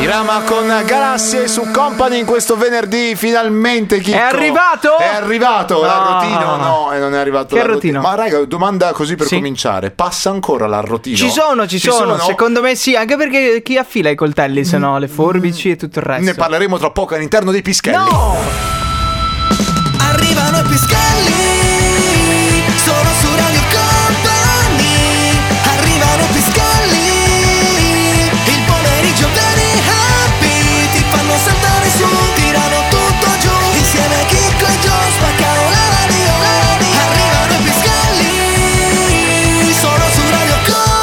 Irama con Galassie su Company in questo venerdì, finalmente Chicco. È arrivato? È arrivato l'arrotino? No, non è arrivato l'arrotino. Ma raga, domanda così per cominciare, passa ancora l'arrotino? Ci sono, secondo me sì, anche perché chi affila i coltelli, se no le forbici e tutto il resto. Ne parleremo tra poco all'interno dei Pischelli. No! Arrivano i Pischelli, solo su Radio Company. Arrivano i Pischelli, il pomeriggio very happy. Ti fanno saltare su, tirano tutto giù. Insieme a Chicco e Gio spaccano la radio. Arrivano i Pischelli, solo su Radio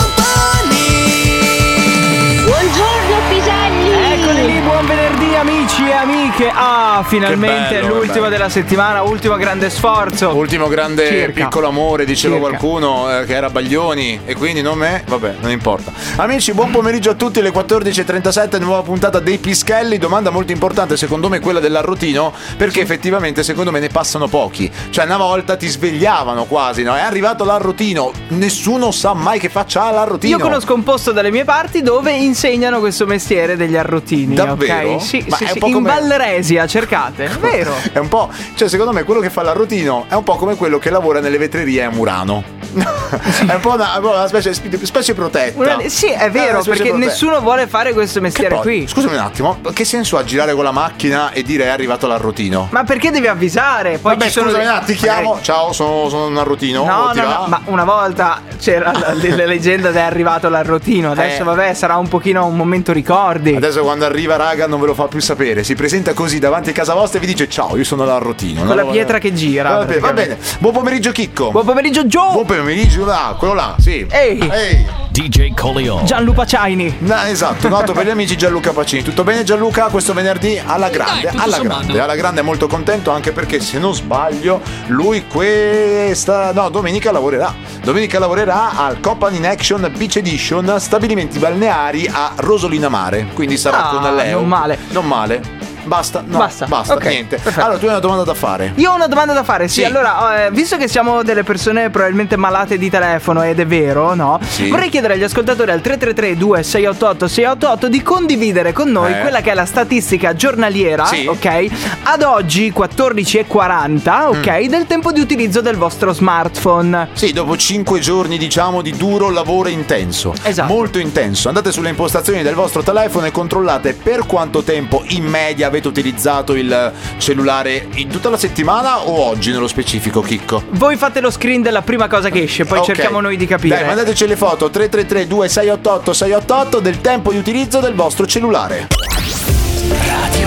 Company. Buongiorno Piselli. Eccoli lì, buon venerdì amici e amiche. Finalmente bello, l'ultimo della settimana, ultimo grande sforzo. Ultimo grande piccolo amore, diceva qualcuno che era Baglioni e quindi non me, vabbè, non importa. Amici, buon pomeriggio a tutti, le 14.37, nuova puntata dei Pischelli. Domanda molto importante secondo me quella dell'arrotino, perché effettivamente secondo me ne passano pochi. Cioè una volta ti svegliavano quasi, no? È arrivato l'arrotino, nessuno sa mai che faccia l'arrotino. Io conosco un posto dalle mie parti dove insegnano questo mestiere degli arrotini. Davvero? Okay? Sì, ma sì, è un sì. po' In come... Valleresia, cercate, è vero. È un po', cioè secondo me quello che fa l'arrotino è un po' come quello che lavora nelle vetrerie a Murano. È un po' una specie protetta. Sì, è vero, perché nessuno vuole fare questo mestiere qui. Scusami un attimo, che senso ha girare con la macchina e dire è arrivato l'arrotino? Ma perché devi avvisare? Poi vabbè, scusami, ti chiamo. Ciao, sono un arrotino. No, ma una volta c'era la leggenda che è arrivato l'arrotino. Adesso vabbè, sarà un pochino un momento ricordi. Adesso quando arriva, raga, non ve lo fa più sapere. Si presenta così davanti a casa vostra e vi dice ciao, io sono l'arrotino. Con la pietra che gira. Va bene. Buon pomeriggio Chicco. Buon pomeriggio Gio. Buon pomeriggio là, quello là, sì. Ehi. DJ Coleon. Gianluca Ciaini. Esatto, noto per gli amici Gianluca Pacini. Tutto bene Gianluca? Questo venerdì alla grande, alla grande, è molto contento anche perché se non sbaglio lui domenica lavorerà. Domenica lavorerà al Company in Action Beach Edition, stabilimenti balneari a Rosolina Mare. Quindi sarà con Leo. Non male. Basta. Okay, niente. Perfetto. Allora tu hai una domanda da fare. Io ho una domanda da fare, sì. Allora, visto che siamo delle persone probabilmente malate di telefono, ed è vero, no? Sì. Vorrei chiedere agli ascoltatori al 333-2688-688 di condividere con noi quella che è la statistica giornaliera, ok? Ad oggi 14:40, ok? Del tempo di utilizzo del vostro smartphone. Sì, dopo 5 giorni diciamo di duro lavoro intenso. Esatto. Molto intenso. Andate sulle impostazioni del vostro telefono e controllate per quanto tempo in media avete utilizzato il cellulare in tutta la settimana o oggi nello specifico, Chicco? Voi fate lo screen della prima cosa che esce, poi cerchiamo noi di capire. Dai, mandateci le foto 333-2688-688 del tempo di utilizzo del vostro cellulare. Radio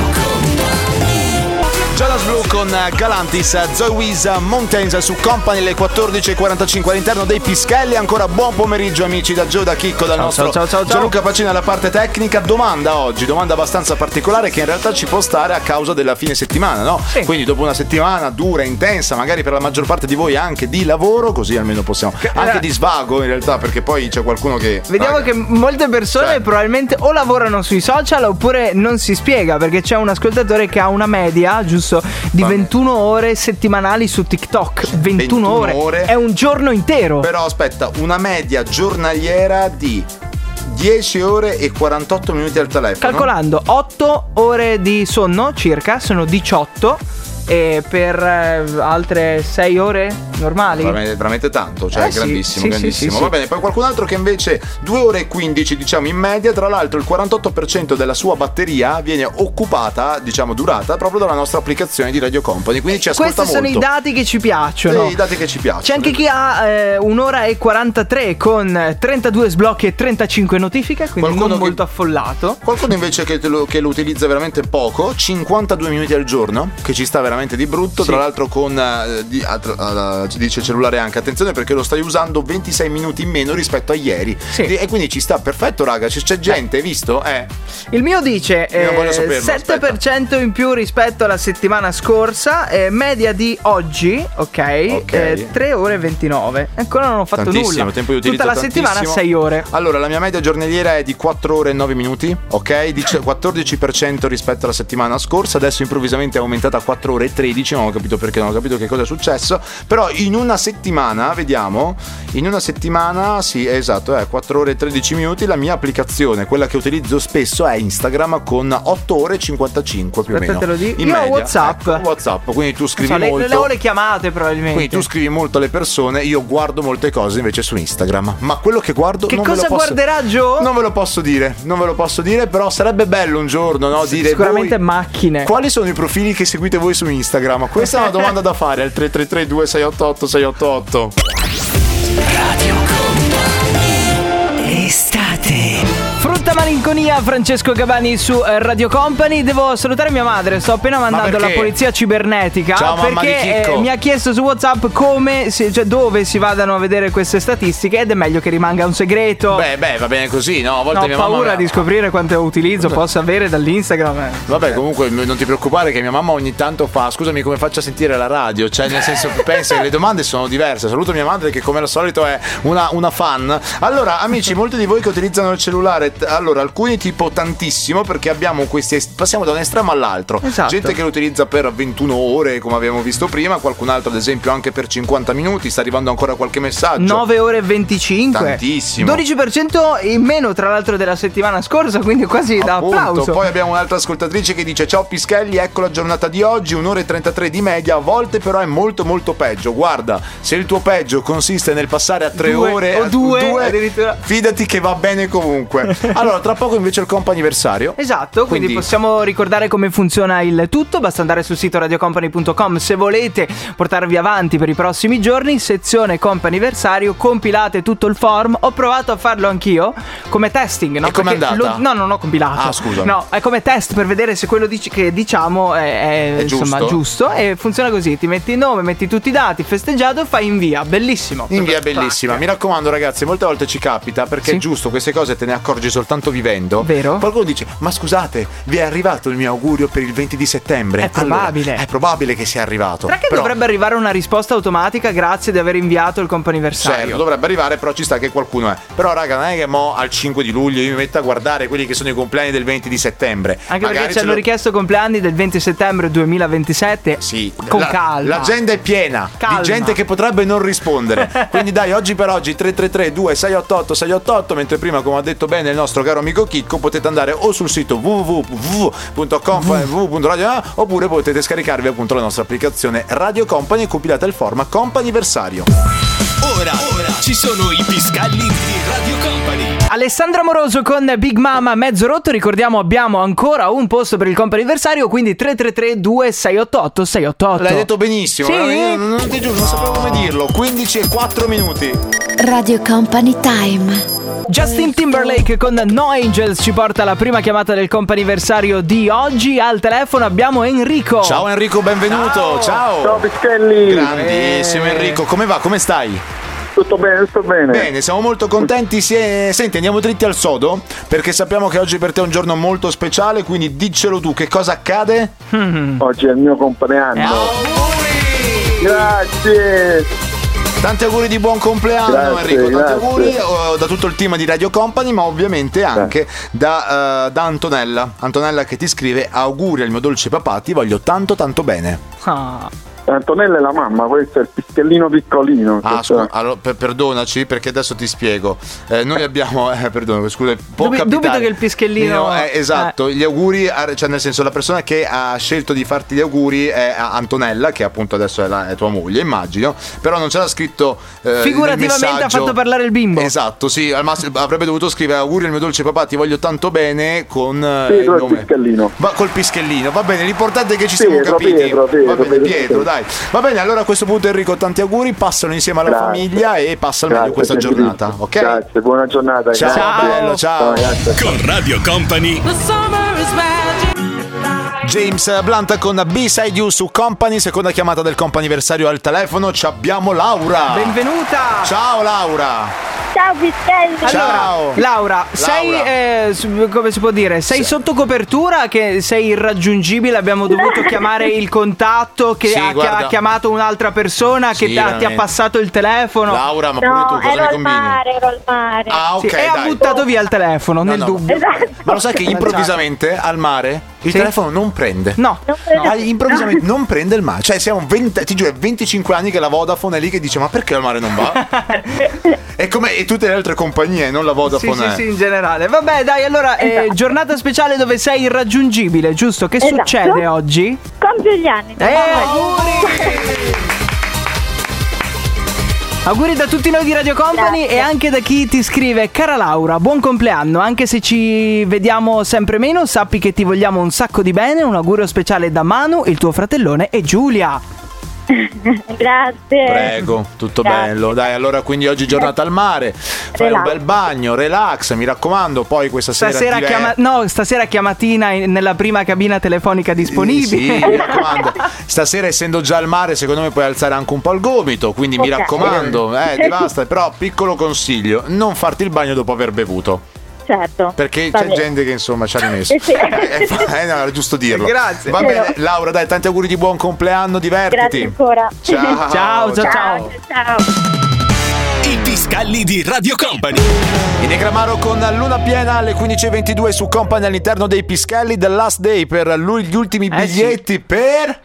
Jonas Blue con Galantis, Zoe Wiz, Mountains su Company, le 14.45 all'interno dei Pischelli. Ancora buon pomeriggio amici da Gio, da Chicco, dal nostro Gianluca Pacini alla parte tecnica. Domanda abbastanza particolare che in realtà ci può stare a causa della fine settimana, no? Sì. Quindi dopo una settimana dura, intensa, magari per la maggior parte di voi anche di lavoro, così almeno possiamo, anche di svago in realtà, perché poi c'è qualcuno che... Vediamo che molte persone probabilmente o lavorano sui social oppure non si spiega, perché c'è un ascoltatore che ha una media, giusto, di 21 ore settimanali su TikTok. 21 ore è un giorno intero. Però aspetta, una media giornaliera di 10 ore e 48 minuti al telefono. Calcolando 8 ore di sonno circa, sono 18. E per altre 6 ore normali? Veramente tanto, cioè grandissimo. Sì. Va bene, poi qualcun altro che invece 2 ore e 15 diciamo in media. Tra l'altro il 48% della sua batteria viene occupata, diciamo durata, proprio dalla nostra applicazione di Radio Company. Quindi ci ascolta molto. Questi sono i dati che ci piacciono. I dati che ci piacciono. C'è anche chi ha 1 ora e 43 con 32 sblocchi e 35 notifiche, quindi non molto affollato. Qualcuno invece che lo utilizza veramente poco, 52 minuti al giorno, che ci sta veramente di brutto. Tra l'altro con dice cellulare anche, attenzione perché lo stai usando 26 minuti in meno rispetto a ieri, e quindi ci sta perfetto, raga. C'è gente, hai visto? Il mio dice 7% in più rispetto alla settimana scorsa, media di oggi, 3 ore e 29. Ancora non ho fatto nulla. Tempo di utilizzo tutta la settimana 6 ore. Allora la mia media giornaliera è di 4 ore e 9 minuti, ok? Dice 14% rispetto alla settimana scorsa. Adesso improvvisamente è aumentata a 4 ore ore e 13, non ho capito perché, non ho capito che cosa è successo, però in una settimana, vediamo, in una settimana, sì, esatto, 4 ore e 13 minuti, la mia applicazione, quella che utilizzo spesso, è Instagram con 8 ore e 55 più o meno. Te lo dico. In Io media. ho WhatsApp. WhatsApp, quindi tu scrivi molto. Le chiamate probabilmente. Quindi tu scrivi molto alle persone, io guardo molte cose invece su Instagram. Ma quello che guardo che non cosa ve lo posso, guarderà Joe? Non ve lo posso dire, però sarebbe bello un giorno, no? Dire sicuramente voi, macchine. quali sono i profili che seguite voi su Instagram? Questa è una domanda da fare al 333 2688 688. Radio Company Estate. Frutta malinconia, Francesco Gabani su Radio Company. Devo salutare mia madre, sto appena mandando la polizia cibernetica. Ciao, perché mi ha chiesto su WhatsApp dove si vadano a vedere queste statistiche, ed è meglio che rimanga un segreto. Beh, va bene così, no? A volte mia mamma. Ho paura di scoprire quanto utilizzo posso avere dall'Instagram. Vabbè, comunque non ti preoccupare che mia mamma ogni tanto fa: scusami, come faccio a sentire la radio? Cioè, nel senso, pensa che le domande sono diverse. Saluto mia madre che, come al solito, è una fan. Allora, amici, molti di voi che utilizzano il cellulare, allora alcuni tipo tantissimo, perché abbiamo questi, passiamo da un estremo all'altro. Esatto. Gente che lo utilizza per 21 ore, come abbiamo visto prima, qualcun altro ad esempio anche per 50 minuti. Sta arrivando ancora qualche messaggio. 9 ore e 25. Tantissimo. 12% in meno tra l'altro della settimana scorsa, quindi quasi da applauso. Poi abbiamo un'altra ascoltatrice che dice: ciao Pischelli, ecco la giornata di oggi, 1 ora e 33 di media, a volte però è molto molto peggio. Guarda, se il tuo peggio consiste nel passare a 3 ore o 2 addirittura, fidati che va bene comunque. Allora, tra poco invece il comp'anniversario. Esatto, quindi possiamo ricordare come funziona il tutto. Basta andare sul sito radiocompany.com se volete portarvi avanti per i prossimi giorni. Sezione comp'anniversario, compilate tutto il form. Ho provato a farlo anch'io come testing, no? E com'è andata? No, non ho compilato. Ah, scusa. No, è come test per vedere se quello che diciamo è insomma giusto. E funziona così: ti metti il nome, metti tutti i dati, festeggiato e fai invia. Bellissimo. Invia, bellissima. Mi raccomando, ragazzi, molte volte ci capita, perché è giusto, queste cose te ne accorgi soltanto vivendo. Vero? Qualcuno dice: ma scusate, vi è arrivato il mio augurio per il 20 di settembre? È probabile. Allora, è probabile che sia arrivato. Perché dovrebbe arrivare una risposta automatica grazie di aver inviato il comp'anniversario? Certo, dovrebbe arrivare, però ci sta che qualcuno è. Però raga, non è che mo al 5 di luglio io mi metto a guardare quelli che sono i compleanni del 20 di settembre. Anche perché ci hanno richiesto compleanni del 20 settembre 2027. Sì, con calma. L'agenda è piena di gente che potrebbe non rispondere. Quindi dai, oggi per oggi 333 2688 688, mentre prima, come ha detto bene il nostro caro amico Chicco, potete andare o sul sito www.radio, oppure potete scaricarvi appunto la nostra applicazione Radio Company e compilate il format comp'anniversario. Ora ci sono i Piscalli di Radio Company. Alessandra Moroso con Big Mama mezzo rotto. Ricordiamo, abbiamo ancora un posto per il comp'anniversario, quindi 333 2688 688. L'hai detto benissimo. Sì. Non ti giuro, non sapevo come dirlo. 15 e 4 minuti. Radio Company Time. Justin Timberlake con No Angels ci porta alla prima chiamata del comp'anniversario di oggi. Al telefono abbiamo Enrico. Ciao Enrico, benvenuto. Ciao. Ciao Pischelli. Grandissimo Enrico, come va? Come stai? Tutto bene, tutto bene. Bene, siamo molto contenti. Senti, andiamo dritti al sodo, perché sappiamo che oggi per te è un giorno molto speciale, quindi diccelo tu, che cosa accade? Oggi è il mio compleanno. Auguri! Grazie. Tanti auguri di buon compleanno. Grazie, Enrico, tanti grazie. auguri da tutto il team di Radio Company, ma ovviamente anche da Antonella che ti scrive: auguri al mio dolce papà, ti voglio tanto tanto bene. Antonella è la mamma, questo è il Pischellino piccolino. Allora, perdonaci, perché adesso ti spiego. Noi abbiamo perdona, scusa, dubito che il Pischellino esatto, gli auguri, cioè nel senso, la persona che ha scelto di farti gli auguri è Antonella, che appunto adesso è tua moglie, immagino, però non c'era scritto figurativamente ha fatto parlare il bimbo. Esatto, sì, al massimo avrebbe dovuto scrivere: auguri al mio dolce papà, ti voglio tanto bene, con il nome Pischellino. col Pischellino, va bene, l'importante è che ci siamo capiti. Pietro, dai. Va bene, allora a questo punto Enrico, tanti auguri, passano insieme alla famiglia e passa al meglio questa giornata, ok? Grazie, buona giornata. Ciao, bello, ciao. Con Radio Company. James Blunt con B-Side You su Company, seconda chiamata del comp'anniversario al telefono. Ci abbiamo Laura. Benvenuta. Ciao Laura. Ciao Pischelli. Allora, Laura, sei come si può dire? Sei sotto copertura, che sei irraggiungibile, abbiamo dovuto chiamare il contatto che ha chiamato un'altra persona che ti ha passato il telefono. Laura, ma pure tu cosa ero ne al combini? mare. Ah, ok, e ha buttato via il telefono nel dubbio. Esatto. Ma lo sai che improvvisamente al mare Il telefono non prende. No. Improvvisamente non prende il mare. Cioè siamo 25 anni che la Vodafone è lì che dice ma perché il mare non va? È come e tutte le altre compagnie, non la Vodafone. Sì, in generale. Vabbè, dai, allora giornata speciale dove sei irraggiungibile, giusto? Che succede oggi? Compio gli anni. Auguri da tutti noi di Radio Company. Grazie. E anche da chi ti scrive: cara Laura, buon compleanno. Anche se ci vediamo sempre meno, sappi che ti vogliamo un sacco di bene. Un augurio speciale da Manu, il tuo fratellone e Giulia. Grazie. Prego, tutto bello. Dai, allora quindi oggi giornata al mare. Fai un bel bagno, relax, mi raccomando. Poi questa sera stasera chiamatina nella prima cabina telefonica disponibile. Sì, mi raccomando. Stasera essendo già al mare, secondo me puoi alzare anche un po' il gomito. Quindi mi raccomando, ti basta. Però piccolo consiglio: non farti il bagno dopo aver bevuto. Certo. Perché c'è gente che insomma ci ha rimesso. No, era giusto dirlo. Grazie. Va bene, Laura, dai, tanti auguri di buon compleanno, divertiti. Grazie ancora. Ciao. I Piscalli di Radio Company. In Negramaro con Luna Piena alle 15:22 su Company all'interno dei Piscalli. The Last Day per gli ultimi biglietti per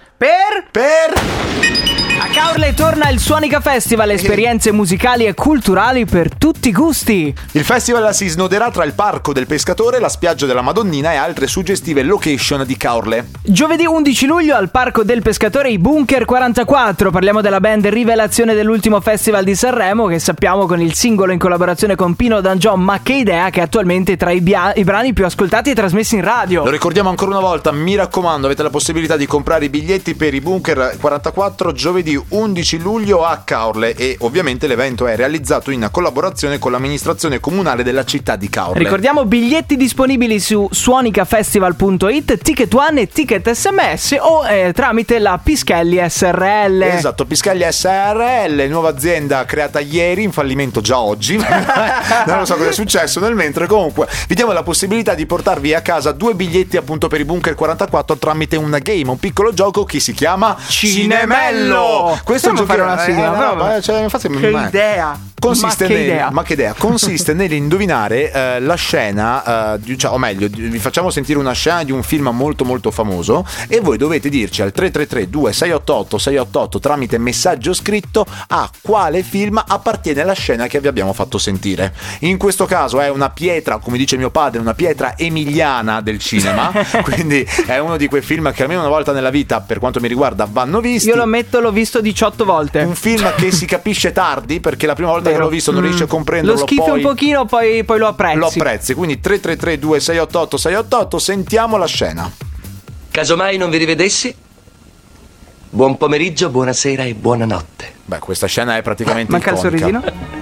a Caorle torna il Suonica Festival, esperienze musicali e culturali per tutti i gusti. Il festival si snoderà tra il Parco del Pescatore, la spiaggia della Madonnina e altre suggestive location di Caorle. Giovedì 11 luglio al Parco del Pescatore i Bunker 44. Parliamo della band rivelazione dell'ultimo festival di Sanremo, che sappiamo con il singolo in collaborazione con Pino D'Angiò, Ma che idea, che è attualmente tra i brani più ascoltati e trasmessi in radio. Lo ricordiamo ancora una volta, mi raccomando, avete la possibilità di comprare i biglietti per i Bunker 44 giovedì 11 luglio a Caorle, e ovviamente l'evento è realizzato in collaborazione con l'amministrazione comunale della città di Caorle. Ricordiamo biglietti disponibili su suonicafestival.it, Ticket One e Ticket SMS o tramite la Pischelli SRL. Esatto, Pischelli SRL, nuova azienda creata ieri, in fallimento già oggi. Non lo so cosa è successo nel mentre. Comunque vi diamo la possibilità di portarvi a casa 2 biglietti appunto per i Bunker 44 tramite un game, un piccolo gioco che si chiama Cinemello. Questo è fare una sigla, che idea. Consiste nell'indovinare la scena, o meglio, vi facciamo sentire una scena di un film molto molto famoso e voi dovete dirci al 333-2688-688 tramite messaggio scritto a quale film appartiene la scena che vi abbiamo fatto sentire. In questo caso è una pietra, come dice mio padre, una pietra emiliana del cinema, quindi è uno di quei film che almeno una volta nella vita, per quanto mi riguarda, vanno visti. Io lo ammetto, l'ho visto 18 volte. Un film che si capisce tardi, perché la prima volta che l'ho visto non riesci a comprenderlo. Lo schifi un pochino, poi lo apprezzi. Lo apprezzi, quindi 333-2688-688, sentiamo la scena. Casomai non vi rivedessi, buon pomeriggio, buonasera e buonanotte. Beh, questa scena è praticamente manca iconica. Il sorrisino?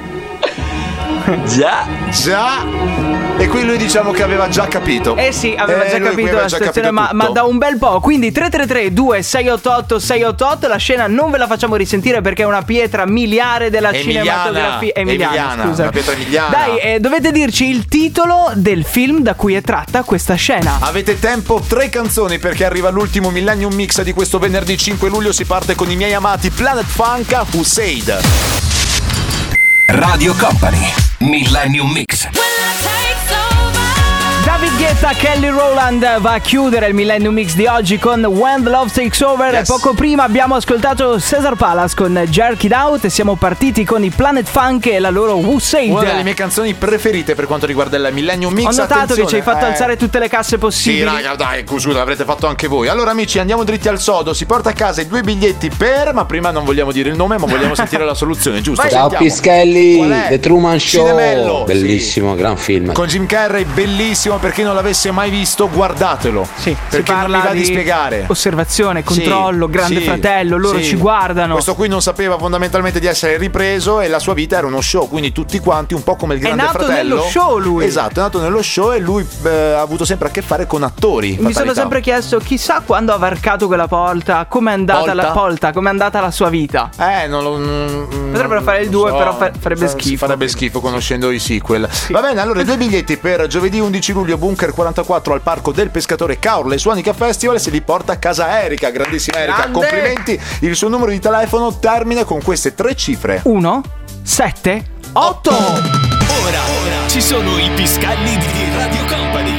Già. E qui lui diciamo che aveva già capito. Sì, aveva già capito la situazione, ma da un bel po'. Quindi 333-2688-688. La scena non ve la facciamo risentire perché è una pietra miliare della cinematografia. Emiliana, scusa. Una pietra emiliana. Dai, dovete dirci il titolo del film da cui è tratta questa scena. Avete tempo, 3 canzoni, perché arriva l'ultimo Millennium Mix di questo venerdì 5 luglio. Si parte con i miei amati Planet Funk, Who Said. Radio Company Millennium Mix. David Guetta, Kelly Rowland va a chiudere il Millennium Mix di oggi con When the Love Takes Over. Yes. Poco prima abbiamo ascoltato Cesar Palace con Jerk It Out e siamo partiti con i Planet Funk e la loro Who Said. Una delle mie canzoni preferite per quanto riguarda il Millennium Mix. Ho notato che ci hai fatto alzare tutte le casse possibili. Sì, raga, dai, scusa, l'avrete fatto anche voi. Allora amici, andiamo dritti al sodo. Si porta a casa i 2 biglietti per... Ma prima non vogliamo dire il nome, ma vogliamo sentire la soluzione, giusto? Ciao Pischelli, The Truman Show. Cinemello. Bellissimo, sì. Gran film. Con Jim Carrey, bellissimo. Per chi non l'avesse mai visto, guardatelo. Sì, perché non mi va di spiegare. Osservazione, controllo, sì, Grande Fratello, loro ci guardano. Questo qui non sapeva fondamentalmente di essere ripreso e la sua vita era uno show, quindi tutti quanti, un po' come il Grande Fratello. È nato nello show lui. Esatto, è nato nello show e lui ha avuto sempre a che fare con attori. Mi sono sempre chiesto, chissà quando ha varcato quella porta, com'è andata com'è andata la sua vita. Potrebbero fare il 2, però farebbe schifo. Farebbe schifo conoscendo i sequel. Sì. Va bene, allora i 2 biglietti per giovedì 11 luglio Bunker 44 al Parco del Pescatore Caorle Suonica Festival se li porta a casa Erika. Grandissima Erika, Grande. Complimenti. Il suo numero di telefono termina con queste 3 cifre: 1 7 8. Ora ci sono i Piscalli di Radio Company.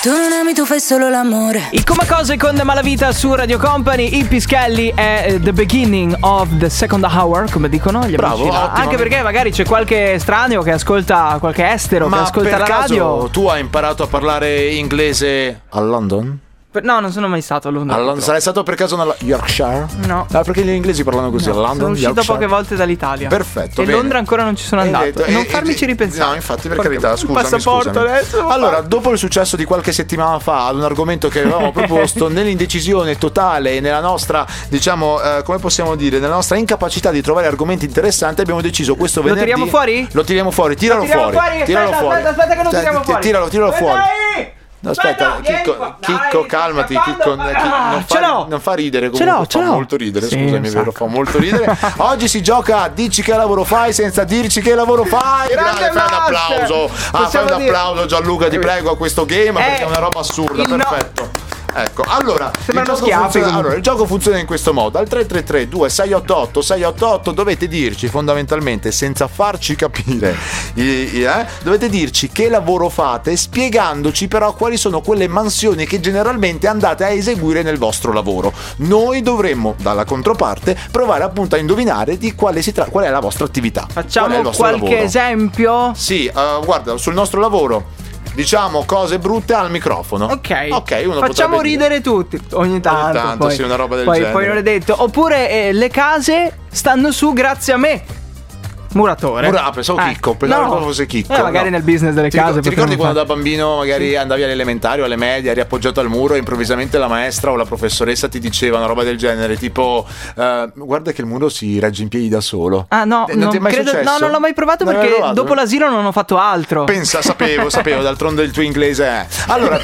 Tu non ami, tu fai solo l'amore. I Come Cose con Malavita su Radio Company. I Pischelli è the beginning of the second hour, come dicono gli amici. Bravo, anche perché magari c'è qualche estraneo che ascolta, qualche estero che ascolta la radio. Tu hai imparato a parlare inglese a London? No, non sono mai stato a Londra. Sarai stato per caso nella Yorkshire? No. Perché gli inglesi parlano così, a London, sono uscito Yorkshire. poche volte dall'Italia. Perfetto, e bene. Londra ancora non ci sono andato. Non farmici ripensare. No, infatti, per carità, scusami. Passaporto adesso. Allora, dopo il successo di qualche settimana fa ad un argomento che avevamo proposto, nell'indecisione totale e nella nostra, diciamo, come possiamo dire, nella nostra incapacità di trovare argomenti interessanti, abbiamo deciso questo venerdì. Lo tiriamo fuori? Lo tiriamo fuori, tiralo fuori. Aspetta che non tiriamo fuori. Tiralo fuori. Dai! No, aspetta, Chicco, calmati, Chicco, non fa ridere, comunque fa molto ridere, scusami, vero, fa molto ridere. Oggi si gioca a dici che lavoro fai senza dirci che lavoro fai. Grande, fai un applauso. Fai un applauso, Gianluca, ti prego, a questo game, perché è una roba assurda, perfetto. Ecco, allora il gioco funziona in questo modo. Al 333-2688-688 dovete dirci fondamentalmente, senza farci capire, dovete dirci che lavoro fate, spiegandoci però quali sono quelle mansioni che generalmente andate a eseguire nel vostro lavoro. Noi dovremmo, dalla controparte, provare appunto a indovinare di qual è la vostra attività. Facciamo qualche esempio? Sì, guarda, sul nostro lavoro diciamo cose brutte al microfono. Ok, uno facciamo ridere tutti ogni tanto poi, sì, una roba del genere. Poi non è detto. Oppure le case stanno su grazie a me. Muratore. Pensavo Chicco, pensavo fosse Chicco. Magari nel business delle case. Ti ricordi quando da bambino magari andavi alle elementari o alle medie, eri appoggiato al muro e improvvisamente la maestra o la professoressa ti diceva una roba del genere, tipo guarda che il muro si regge in piedi da solo. Non ti è mai successo? No, non l'ho mai provato perché dopo l'asilo non ho fatto altro. Pensa, sapevo, d'altronde il tuo inglese è. Allora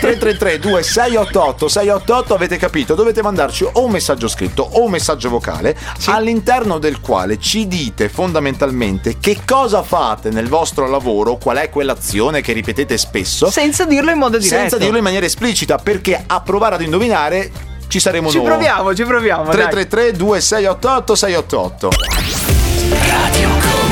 333-2688-688, avete capito? Dovete mandarci o un messaggio scritto o un messaggio vocale, all'interno del quale ci dite fondamentalmente che cosa fate nel vostro lavoro, qual è quell'azione che ripetete spesso, senza dirlo in modo diretto, senza dirlo in maniera esplicita, perché a provare ad indovinare ci saremo noi. Ci proviamo 333-2688-688. Radio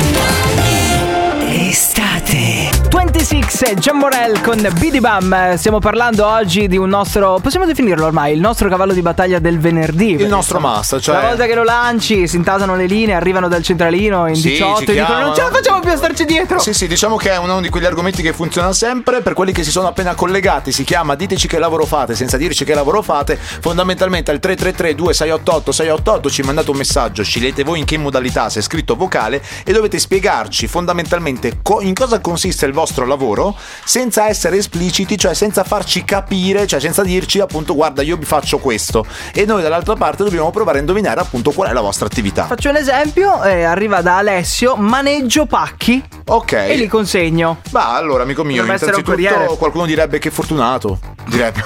Company. Estate 26 Gian Morel con Bidi Bam. Stiamo parlando oggi di un nostro, possiamo definirlo ormai, il nostro cavallo di battaglia del venerdì. Il nostro must, cioè la volta che lo lanci si intasano le linee, arrivano dal centralino in 18 e dicono non ce la facciamo più a starci dietro. Sì, diciamo che è uno di quegli argomenti che funziona sempre. Per quelli che si sono appena collegati, si chiama diteci che lavoro fate senza dirci che lavoro fate. Fondamentalmente al 333-2688-688 ci mandate un messaggio, scegliete voi in che modalità, se è scritto vocale, e dovete spiegarci fondamentalmente in cosa consiste il vostro lavoro senza essere espliciti, cioè senza farci capire, cioè senza dirci appunto guarda io vi faccio questo, e noi dall'altra parte dobbiamo provare a indovinare appunto qual è la vostra attività. Faccio un esempio, arriva da Alessio: maneggio pacchi. Ok. E li consegno. Ma allora amico mio, innanzitutto qualcuno direbbe che fortunato, direbbe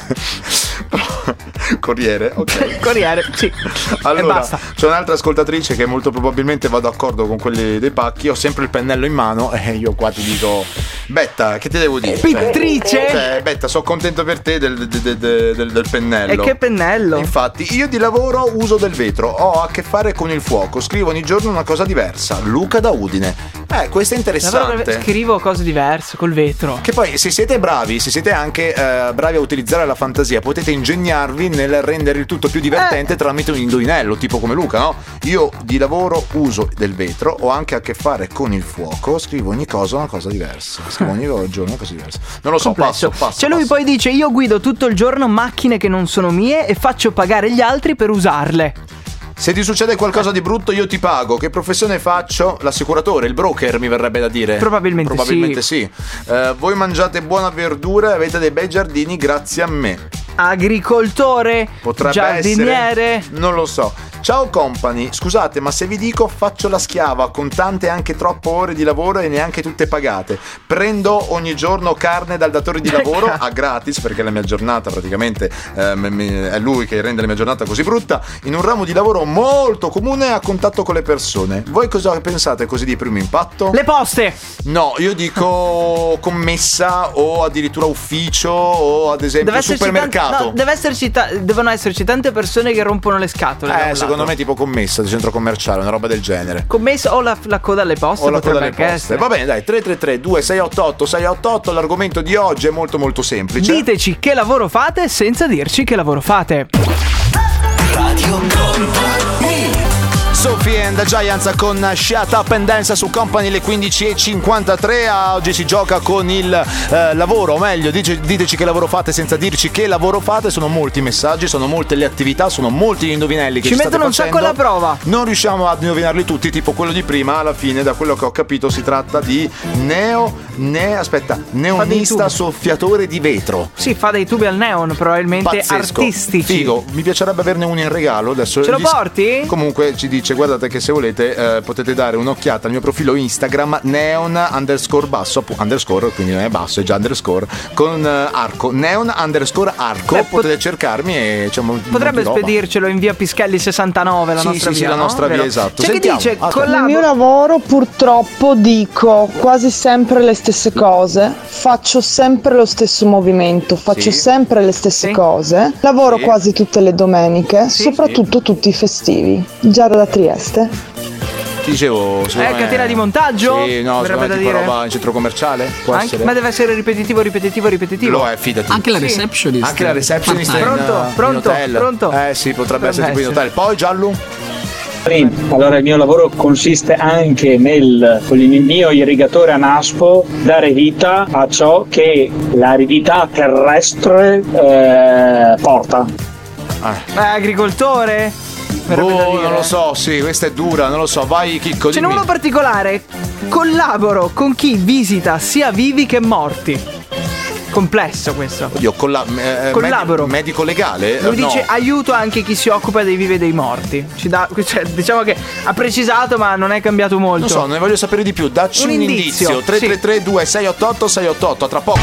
Corriere, ok. Corriere, sì. Allora, e basta. C'è un'altra ascoltatrice che molto probabilmente va d'accordo con quelli dei pacchi. Ho sempre il pennello in mano e io qua ti dico Betta, che ti devo dire? Pittrice? Betta, sono contento per te del pennello. E che pennello? Infatti, io di lavoro uso del vetro, ho a che fare con il fuoco, scrivo ogni giorno una cosa diversa. Luca da Udine. Questo è interessante. Scrivo cose diverse col vetro. Che poi, se siete bravi, se siete anche bravi a utilizzare la fantasia, potete ingegnarvi nel rendere il tutto più divertente tramite un indovinello, tipo come Luca, no? Io di lavoro uso del vetro, ho anche a che fare con il fuoco, scrivo ogni cosa una cosa diversa. Scrivo ogni giorno una cosa diversa. Non lo so, passo. Lui poi dice: io guido tutto il giorno macchine che non sono mie e faccio pagare gli altri per usarle. Se ti succede qualcosa di brutto io ti pago. Che professione faccio? L'assicuratore, il broker, mi verrebbe da dire. Probabilmente sì. Voi mangiate buona verdura e avete dei bei giardini grazie a me. Agricoltore? Potrebbe giardiniere? essere. Non lo so. Ciao company, scusate, ma se vi dico faccio la schiava con tante anche troppo ore di lavoro e neanche tutte pagate. Prendo ogni giorno carne dal datore di lavoro a gratis, perché la mia giornata praticamente è lui che rende la mia giornata così brutta, in un ramo di lavoro molto comune a contatto con le persone. Voi cosa pensate così di primo impatto? Le poste! No, io dico commessa o addirittura ufficio o ad esempio supermercato. Devono esserci tante persone che rompono le scatole. Secondo secondo me tipo commessa di centro commerciale, una roba del genere. Commessa o la coda alle poste. O la coda alle poste. Va bene, dai, 333-2688-688. L'argomento di oggi è molto molto semplice. Diteci che lavoro fate senza dirci che lavoro fate. Radio Company. Sophie and the Giants con Shut Up and Dance su Company, le 15:53. Oggi si gioca con il lavoro, o meglio, diteci che lavoro fate senza dirci che lavoro fate. Sono molti i messaggi, sono molte le attività, sono molti gli indovinelli che ci mettono un sacco alla prova. Non riusciamo ad indovinarli tutti, tipo quello di prima. Alla fine, da quello che ho capito, si tratta di neonista soffiatore di vetro. Sì, fa dei tubi al neon, probabilmente. Pazzesco. Artistici. Figo, mi piacerebbe averne uno in regalo. Adesso ce lo porti? Comunque ci dice: guardate che se volete potete dare un'occhiata al mio profilo Instagram neon_basso, underscore, quindi non è basso, è già underscore, con arco, neon_arco. Potete cercarmi e potrebbe spedircelo in via Pischelli 69, la nostra via. La nostra via, esatto. C'è chi dice nel mio lavoro purtroppo dico quasi sempre le stesse cose, faccio sempre lo stesso movimento, faccio sempre le stesse cose, lavoro quasi tutte le domeniche, soprattutto tutti i festivi. Giada da Trieste. Ti dicevo, catena di montaggio? Sì, no, verrebbe da tipo dire. roba in centro commerciale? Può essere? Ma deve essere ripetitivo. Lo è, fidati. Anche la receptionist. Anche la receptionist Pronto. Sì, potrebbe essere tipo in hotel. Poi Giallo? Allora, il mio lavoro consiste anche con il mio irrigatore a naspo dare vita a ciò che l'aridità terrestre porta. Agricoltore? Non lo so, sì, questa è dura, non lo so. Vai, Chicco. Ce n'è uno particolare. Collaboro con chi visita sia vivi che morti. Complesso questo. Oddio, collaboro. Medico legale? Lui dice aiuto anche chi si occupa dei vivi e dei morti. Diciamo che ha precisato, ma non è cambiato molto. Non so, ne voglio sapere di più. Dacci un indizio. 333-2688-688. Tra poco.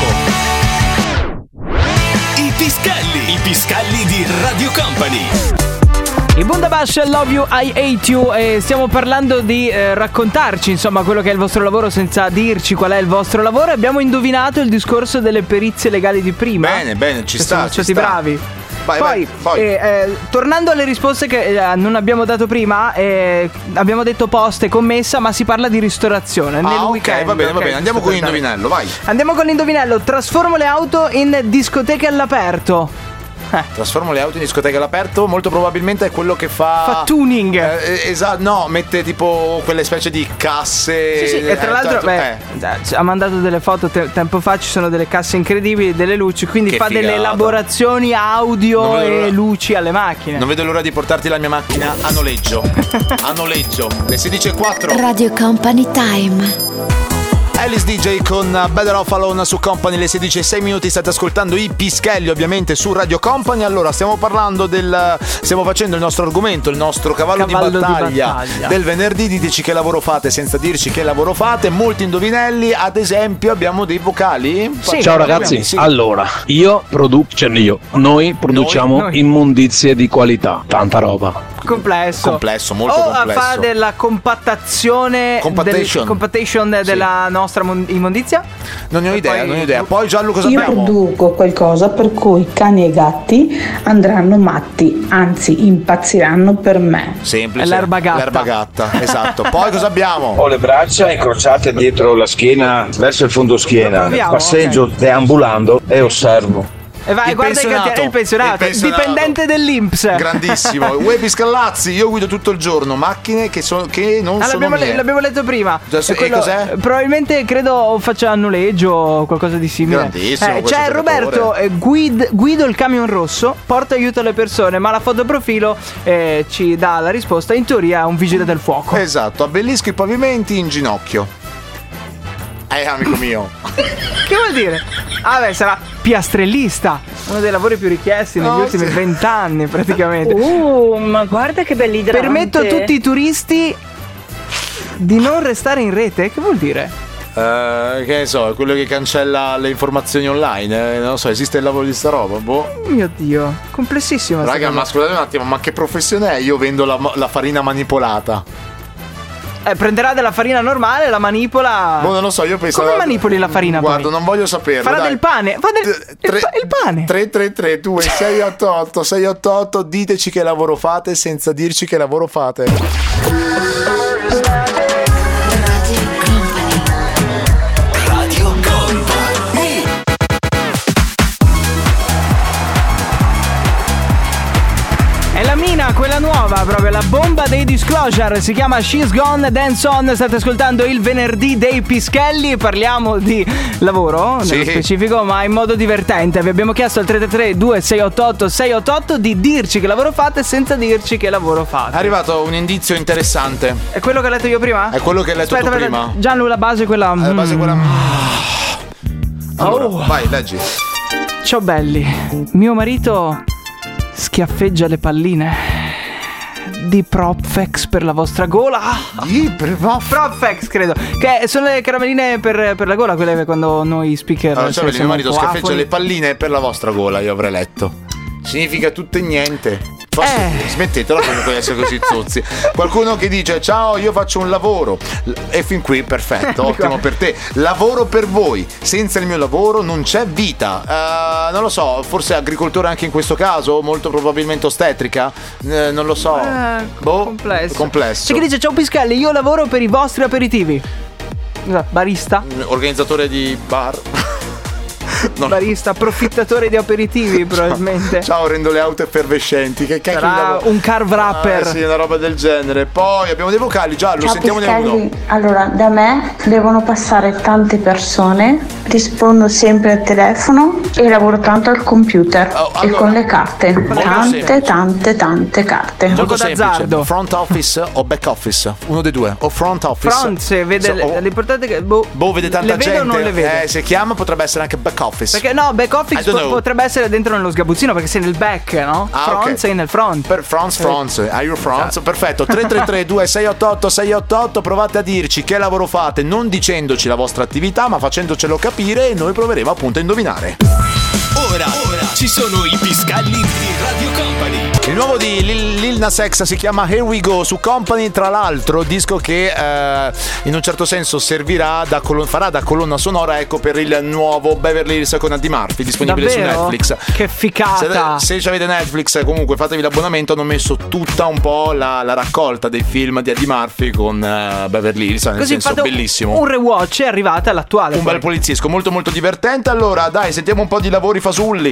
I Piscalli di Radio Company. I Bundabash, Love You, I Hate You. Stiamo parlando di raccontarci insomma quello che è il vostro lavoro senza dirci qual è il vostro lavoro. Abbiamo indovinato il discorso delle perizie legali di prima. Bene, ci sta. Siamo stati bravi. Poi. Tornando alle risposte che non abbiamo dato prima, abbiamo detto poste, commessa, ma si parla di ristorazione nel weekend. Va bene. Andiamo con l'indovinello, vai. Andiamo con l'indovinello. Trasformo le auto in discoteche all'aperto. Trasformo le auto in discoteche all'aperto. Molto probabilmente è quello che fa tuning. Esatto, no, mette tipo quelle specie di casse. Sì, e tra l'altro ha mandato delle foto tempo fa. Ci sono delle casse incredibili, delle luci. Quindi fa delle elaborazioni audio e luci alle macchine. Non vedo l'ora di portarti la mia macchina a noleggio. A noleggio. Le 16:04. Radio Company Time. Alice DJ con Better Off Alone su Company, le 16:06. State ascoltando i Pischelli ovviamente su Radio Company. Allora stiamo facendo il nostro argomento, il nostro cavallo di battaglia del venerdì. Diteci che lavoro fate senza dirci che lavoro fate. Molti indovinelli, ad esempio abbiamo dei vocali. Sì. Ciao ragazzi, allora noi produciamo immondizie di qualità, tanta roba. Complesso, molto complesso. Fa della compactation della nostra immondizia? Non ne ho idea. Poi Gianlu, cosa abbiamo? Io produco qualcosa per cui cani e gatti andranno matti, anzi impazziranno per me. Semplice. L'erba gatta, esatto. Poi cosa abbiamo? Ho le braccia incrociate dietro la schiena, verso il fondoschiena. Passeggio deambulando e osservo. E vai, guarda il pensionato, dipendente dell'INPS. Grandissimo. Uè Piscallazzi, io guido tutto il giorno macchine che non sono mie. L'abbiamo letto prima. E cos'è? Probabilmente credo faccia noleggio o qualcosa di simile. Grandissimo. C'è Roberto, guido il camion rosso, porto aiuto alle persone, ma la fotoprofilo ci dà la risposta. In teoria è un vigile del fuoco. Esatto, abbellisco i pavimenti in ginocchio. Amico mio. Che vuol dire? Sarà piastrellista, uno dei lavori più richiesti negli ultimi 20 anni praticamente. Ma guarda che bell'idrante. Permetto a tutti i turisti di non restare in rete. Che vuol dire? Che ne so, è quello che cancella le informazioni online. Non lo so, esiste il lavoro di sta roba? Boh. Mio Dio, complessissima. Raga, ma scusate un attimo, ma che professione è? Io vendo la farina manipolata. Prenderà della farina normale, la manipola. Non lo so, io penso. Come manipoli la farina? Guarda, poi? Non voglio saperlo. Farà dai. del pane. Fa il pane. 333 2688 688. Diteci che lavoro fate senza dirci che lavoro fate. Radio Company. È la mina, quella nuova, proprio la bomba dei Disclosure. Si chiama She's Gone Dance On. State ascoltando il venerdì dei Pischelli. Parliamo di lavoro, nello specifico, ma in modo divertente. Vi abbiamo chiesto al 333 2688 688 di dirci che lavoro fate senza dirci che lavoro fate. È arrivato un indizio interessante. È quello che ho letto io prima? È quello che hai letto tu prima. Gianlu, la base è quella. La base è quella. Allora, vai, leggi. Ciao belli. Mio marito schiaffeggia le palline di Propfex per la vostra gola. Propfex, credo. Che sono le caramelline per la gola, quelle quando noi speaker. Allora, cioè, mio marito schiaffeggia le palline per la vostra gola, io avrei letto. Significa tutto e niente. Smettetela comunque di essere così zozzi. Qualcuno che dice ciao, io faccio un lavoro. E fin qui perfetto, ottimo per te. Lavoro per voi. Senza il mio lavoro non c'è vita. Non lo so, forse agricoltore anche in questo caso, molto probabilmente ostetrica. Non lo so. Complesso. C'è chi dice ciao Pischelli, io lavoro per i vostri aperitivi. Barista? Organizzatore di bar. Barista, approfittatore di aperitivi probabilmente. Ciao, rendo le auto effervescenti. Che cacchio sarà un car wrapper. Sì, una roba del genere. Poi abbiamo dei vocali, Giallo, Ciao, sentiamone uno. Allora, da me devono passare tante persone, rispondo sempre al telefono e lavoro tanto al computer e con le carte. Tante carte. Gioco d'azzardo. Front office o back office? Uno dei due. O front office. Front, se vede l'importante è che vede tanta le gente. O non le vede? Se chiama potrebbe essere anche back office. Perché no, back office potrebbe essere dentro nello sgabuzzino, perché sei nel back, no? Front sei nel front. Per front. Are you front? Perfetto. 333 2688 688. Provate a dirci che lavoro fate, non dicendoci la vostra attività, ma facendocelo capire, e noi proveremo appunto a indovinare. Ora ci sono i Piscalli di Radio Company. Il nuovo di Lil Nas X si chiama Here We Go su Company, tra l'altro disco che in un certo senso servirà farà da colonna sonora, ecco, per il nuovo Beverly Hills con Eddie Murphy, disponibile su Netflix. Che ficata! Se avete Netflix, comunque fatevi l'abbonamento. Hanno messo tutta un po' la raccolta dei film di Eddie Murphy con Beverly Hills, nel senso bellissimo. Un rewatch, è arrivata all'attuale. Un bel poliziesco, molto molto divertente. Allora dai, sentiamo un po' di lavori fasulli.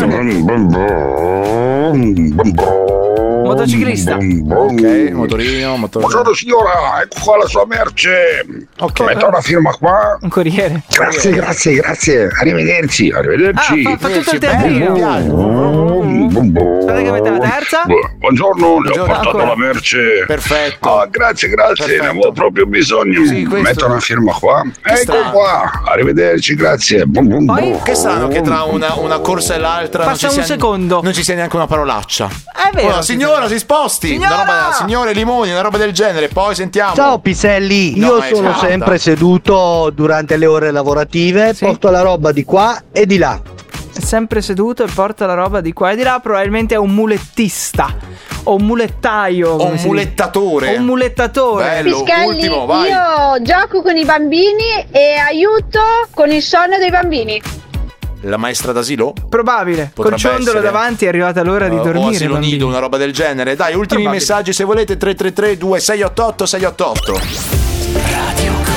Motociclista. Ok, motorino. Buongiorno signora, ecco qua la sua merce. Ok. Metto una firma qua. Un corriere. Grazie. Arrivederci. Fa tutto il teatrino. Aspetta che mette la terza. Buongiorno, le ho portato la merce. Perfetto. Grazie, ne avevo proprio bisogno. Metto una firma qua. Ecco qua. Arrivederci, grazie. Poi che strano che tra una corsa e l'altra passa un secondo, non ci sia neanche una parolaccia. È vero. Signora, si sposti. Signore limoni, una roba del genere. Poi sentiamo. Ciao Piselli, io sono sempre seduto durante le ore lavorative, porto la roba di qua e di là. È sempre seduto e porta la roba di qua e di là. Probabilmente è un mulettista o un mulettaio o un mulettatore. Bello. Piscalli, ultimo, vai. Io gioco con i bambini e aiuto con il sonno dei bambini. La maestra d'asilo? Probabile. Col ciondolo davanti è arrivata l'ora di dormire. O asilo nido, una roba del genere. Dai, ultimi messaggi se volete. 333 2688 688. Radio Company.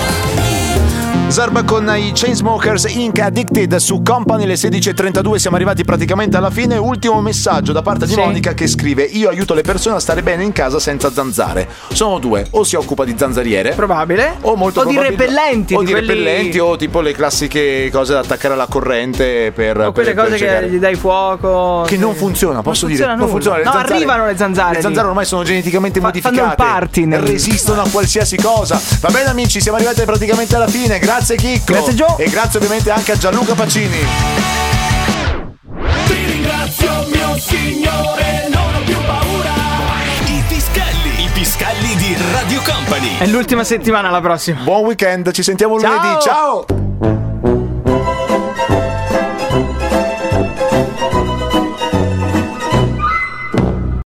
Zerb con i Chainsmokers Inc. Addicted su Company, le 16.32. Siamo arrivati praticamente alla fine. Ultimo messaggio da parte di Monica che scrive: io aiuto le persone a stare bene in casa senza zanzare. Sono due: o si occupa di zanzariere, probabile, o molto di repellenti, o di repellenti, o tipo le classiche cose da attaccare alla corrente per quelle cose che gli dai fuoco che non funziona, posso dire, non funziona. No, arrivano le zanzare. Le zanzare ormai sono geneticamente modificate, fanno un party resistono a qualsiasi cosa. Va bene amici, siamo arrivati praticamente alla fine. Grazie Chicco, grazie Gio, e grazie ovviamente anche a Gianluca Pacini. Ti ringrazio mio Signore, non ho più paura. I Piscalli di Radio Company. È l'ultima settimana, la prossima. Buon weekend, ci sentiamo lunedì. Ciao.